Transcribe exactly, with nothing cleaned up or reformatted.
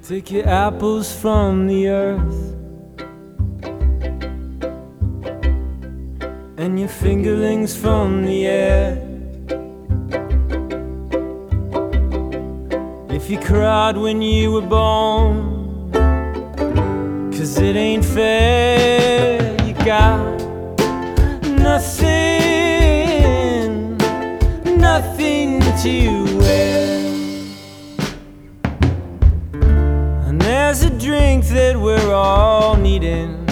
Take your apples from the earth and your fingerlings from the air. If you cried when you were born, 'cause it ain't fair.